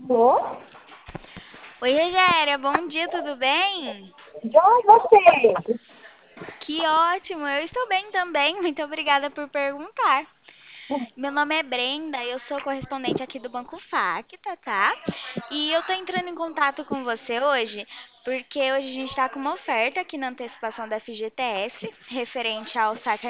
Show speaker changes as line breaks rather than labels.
Alô?
Oi, Rogéria, bom dia, tudo bem?
Joia, você?
Que ótimo, eu estou bem também, muito obrigada por perguntar. Meu nome é Brenda, eu sou correspondente aqui do Banco Facta, tá? E eu tô entrando em contato com você hoje, porque hoje a gente está com uma oferta aqui na antecipação da FGTS, referente ao saque